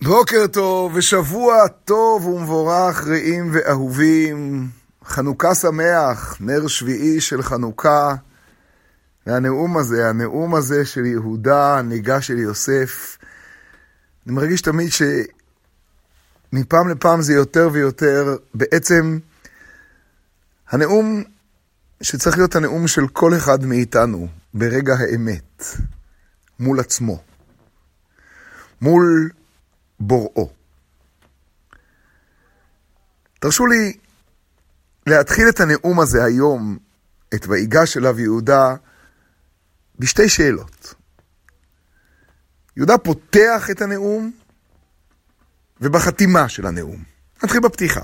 בוקר טוב ושבוע טוב ומבורך רעים ואהובים. חנוכה שמח, נר שביעי של חנוכה. הנאום הזה של יהודה, הניגה של יוסף. אני מרגיש תמיד שמפעם לפעם זה יותר ויותר בעצם הנאום שצריך להיות הנאום של כל אחד מאיתנו ברגע האמת, מול עצמו, מול בוראו. תרשו לי להתחיל את הנאום הזה היום, את ויגש אליו יהודה, בשתי שאלות. יהודה פותח את הנאום ובחתימה של הנאום. נתחיל בפתיחה.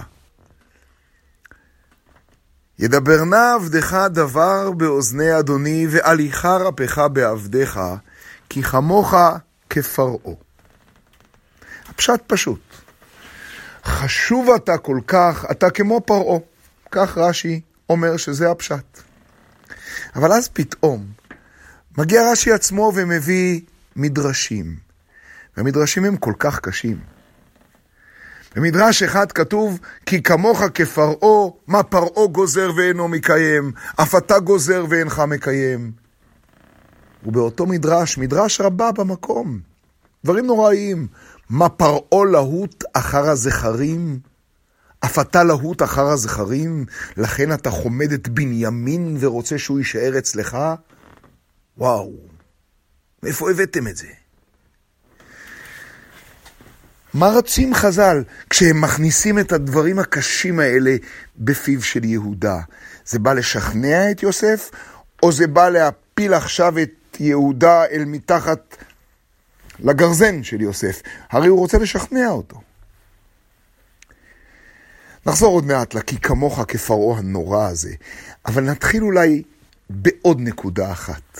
ידבר נא עבדך דבר באוזני אדוני, ועליך רפך בעבדך, כי כמוך כפרעה. הפשט פשוט. חשוב אתה כל כך, אתה כמו פרעה. כך רש"י אומר שזה הפשט. אבל אז פתאום מגיע רש"י עצמו ומביא מדרשים. והמדרשים הם כל כך קשים. במדרש אחד כתוב, כי כמוך כפרעה, מה פרעה גוזר ואינו מקיים, אף אתה גוזר ואינך מקיים. ובאותו מדרש רבה במקום. דברים נוראיים. מה פרעה להוט אחר הזכרים? אף אתה להוט אחר הזכרים? לכן אתה חומד את בנימין ורוצה שהוא יישאר אצלך? וואו, מאיפה הבאתם את זה? מה רצים חז"ל כשהם מכניסים את הדברים הקשים האלה בפיו של יהודה? זה בא לשכנע את יוסף, או זה בא להפיל עכשיו את יהודה אל מתחת לגרזן של יוסף? הרי הוא רוצה לשכנע אותו. נחזור עוד מעט כי כמוך כפרעה הנורא הזה, אבל נתחיל אולי בעוד נקודה אחת.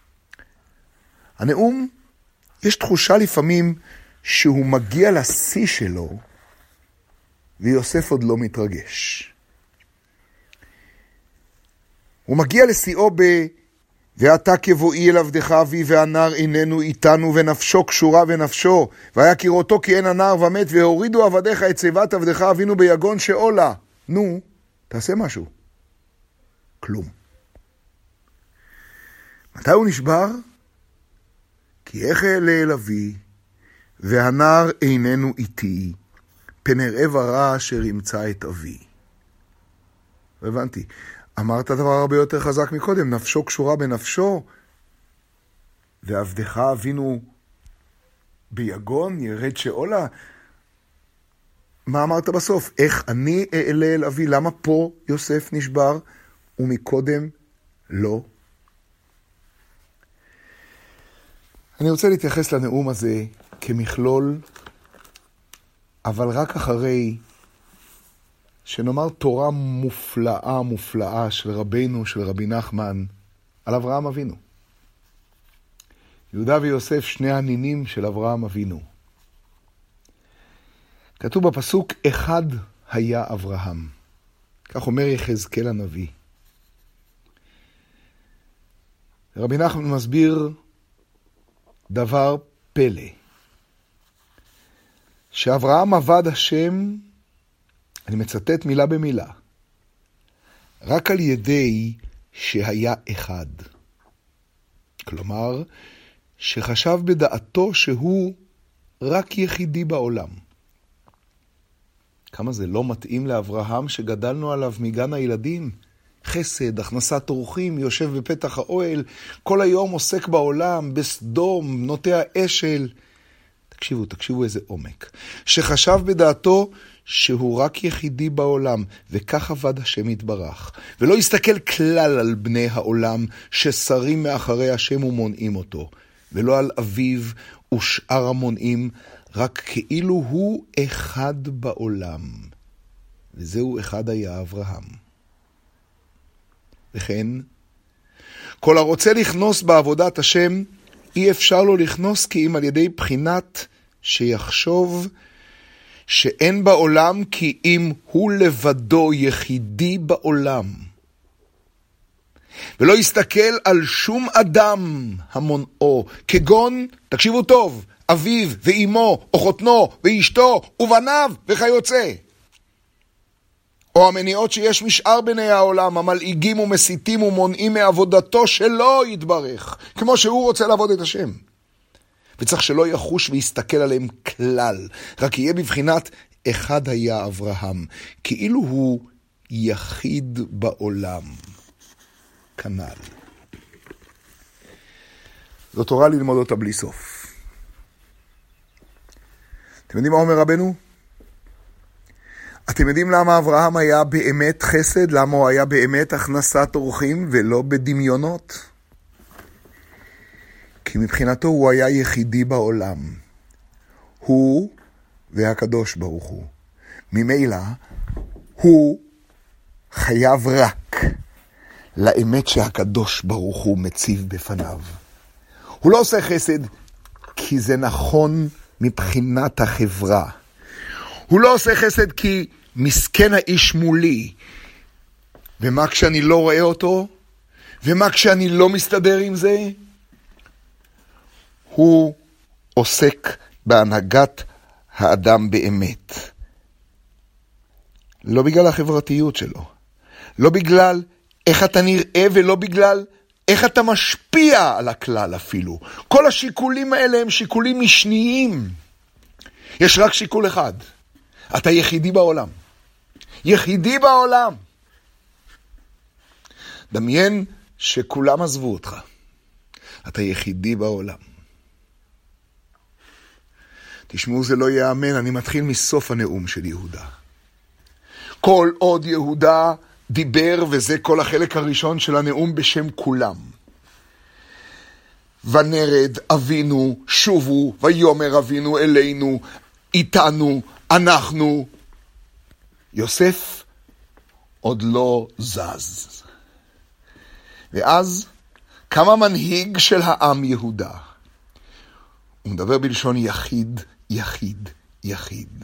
הנאום, יש תחושה לפעמים שהוא מגיע לשיא שלו, ויוסף עוד לא מתרגש. הוא מגיע לשיאו ואתה כבואי אל עבדך אבי, והנער איננו איתנו, ונפשו קשורה בנפשו, והיה כראותו כי אין הנער ומת, והורידו עבדיך את שיבת עבדך אבינו ביגון שאולה. נו, תעשה משהו. כלום. מתי הוא נשבר? כי איך אעלה אל אבי, והנער איננו איתי, פן אראה ורע אשר ימצא את אבי. הבנתי. אמרת דבר הרבה יותר חזק מקודם, נפשו קשורה בנפשו, ועבדך אבינו ביגון, ירד שאולה. מה אמרת בסוף? איך אני אעלה אל אבי? למה פה יוסף נשבר ומקודם לא? אני רוצה להתייחס לנאום הזה כמכלול, אבל רק אחרי שנאמר תורה מופלאה של רבינו, של רבי נחמן, על אברהם אבינו. יהודה ויוסף, שני הנינים של אברהם אבינו. כתוב בפסוק, אחד היה אברהם. כך אומר יחזקאל הנביא. רבי נחמן מסביר דבר פלא. שאברהם עבד השם, אני מצטט מילה במילה, רק על ידי שהיה אחד. כלומר, שחשב בדעתו שהוא רק יחידי בעולם. כמה זה לא מתאים לאברהם שגדלנו עליו מגן הילדים? חסד, הכנסת אורחים, יושב בפתח האוהל, כל היום עוסק בעולם, בסדום, נוטע אשל. תקשיבו איזה עומק. שחשב בדעתו שהוא רק יחידי בעולם, וכך עבד השם יתברך. ולא יסתכל כלל על בני העולם ששרים מאחרי השם ומונעים אותו, ולא על אביו ושאר המונעים, רק כאילו הוא אחד בעולם. וזהו אחד היה אברהם. וכן, כל הרוצה לכנוס בעבודת השם, אי אפשר לו לכנוס כי אם על ידי בחינת שיחשוב שאין בעולם כי אם הוא לבדו יחידי בעולם. ולא יסתכל על שום אדם המונעו, כגון, תקשיבו טוב, אביו ואימו, או חותנו ואשתו, ובניו וכיוצא. או המניעות שיש משאר בני העולם, המלעיגים ומסיתים ומונעים מעבודתו שלא יתברך, כמו שהוא רוצה לעבוד את השם. וצריך שלא יחוש ויסתכל עליהם כלל, רק יהיה בבחינת אחד היה אברהם, כאילו הוא יחיד בעולם. כנ"ל. זו תורה ללמוד אותה בלי סוף. אתם יודעים מה אומר רבנו? אתם יודעים למה אברהם היה באמת חסד? למה הוא היה באמת הכנסת אורחים ולא בדמיונות? כי מבחינתו הוא היה יחידי בעולם. הוא והקדוש ברוך הוא. ממילא הוא חייב רק לאמת שהקדוש ברוך הוא מציב בפניו. הוא לא עושה חסד כי זה נכון מבחינת החברה. הוא לא עושה חסד כי מסכן האיש מולי. ומה כשאני לא רואה אותו? ומה כשאני לא מסתדר עם זה? הוא עוסק בהנהגת האדם באמת. לא בגלל החברתיות שלו. לא בגלל איך אתה נראה ולא בגלל איך אתה משפיע על הכלל אפילו. כל השיקולים האלה הם שיקולים משניים. יש רק שיקול אחד. אתה יחידי בעולם. יחידי בעולם. דמיין שכולם עזבו אותך. אתה יחידי בעולם. תשמעו, זה לא יאמן, אני מתחיל מסוף הנאום של יהודה. כל עוד יהודה דיבר, וזה כל החלק הראשון של הנאום בשם כולם. ונרד אבינו, שובו, ויומר אבינו אלינו, איתנו, אנחנו. יוסף עוד לא זז. ואז קם המנהיג של העם יהודה. הוא מדבר בלשון יחיד, יחיד, יחיד.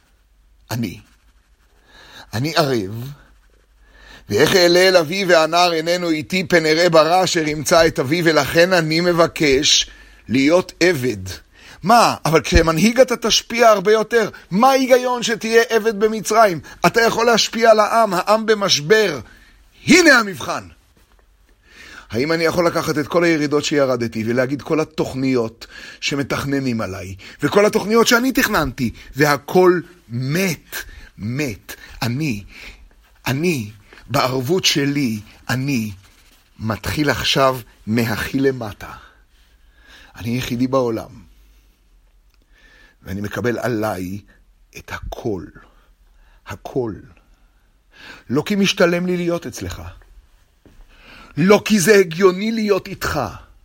אני ערב, ואיך אעלה אל אבי והנער איננו איתי, פן אראה ברע אשר ימצא את אבי, ולכן אני מבקש להיות עבד. מה? אבל כשמנהיג אתה תשפיע הרבה יותר. מה ההיגיון שתהיה עבד במצרים? אתה יכול להשפיע על העם במשבר. הנה המבחן. האם אני יכול לקחת את כל הירידות שירדתי ולהגיד כל התוכניות שמתכננים עליי, וכל התוכניות שאני תכננתי, והכל מת. אני, בערבות שלי, אני מתחיל עכשיו מהכי למטה. אני יחידי בעולם. ואני מקבל עליי את הכל. לא כי משתלם לי להיות אצלך. לא כי זה הגיוני להיות איתך.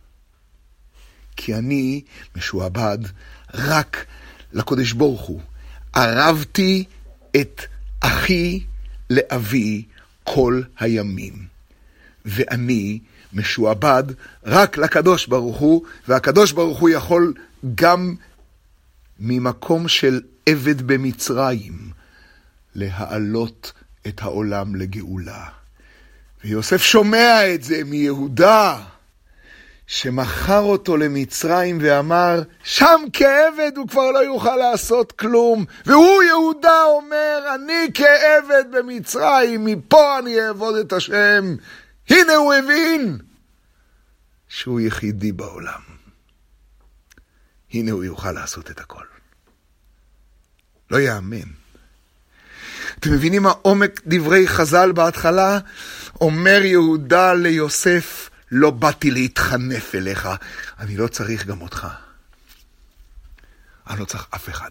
כי אני משועבד רק לקודש ברוך הוא. ערבתי את אחי לאבי כל הימים. ואני משועבד רק לקדוש ברוך הוא, והקדוש ברוך הוא יכול גם ממקום של עבד במצרים להעלות את העולם לגאולה. ויוסף שומע את זה מיהודה, שמכר אותו למצרים ואמר, שם כעבד הוא כבר לא יוכל לעשות כלום. והוא יהודה אומר, אני כעבד במצרים, מפה אני אעבוד את השם. הנה הוא הבין שהוא יחידי בעולם. הנה הוא יוכל לעשות את הכל. לא יאמן. אתם מבינים מה עומק דברי חז"ל בהתחלה? אומר יהודה ליוסף, לא באתי להתחנף אליך, אני לא צריך גם אותך. אני לא צריך אף אחד.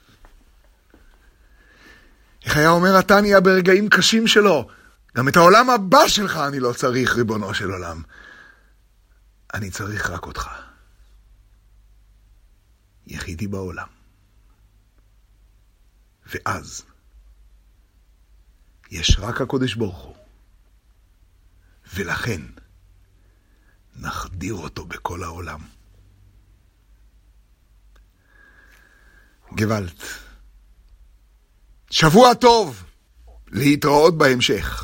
איך היה אומר התניא ברגעים קשים שלו? גם את העולם הבא שלך אני לא צריך, ריבונו של עולם. אני צריך רק אותך. יחידי בעולם. ואז יש רק הקודש ברוך הוא. ולכן נחדיר אותו בכל העולם. גוואלד. שבוע טוב. להתראות בהמשך.